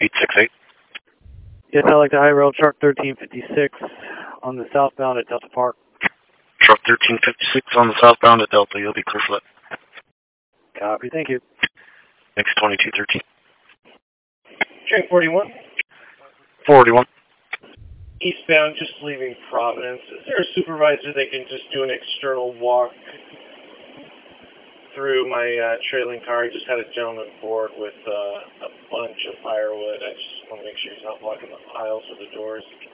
868. Yes, I'd like to high rail truck 1356 on the southbound at Delta Park. Truck 1356 on the southbound at Delta. You'll be clear for that. Copy, thank you. Next 2213. Train 41. 41. Eastbound, just leaving Providence. Is there a supervisor that can just do an external walk through my trailing car? I just had a gentleman board with a bunch of firewood. I just want to make sure he's not blocking the aisles or the doors.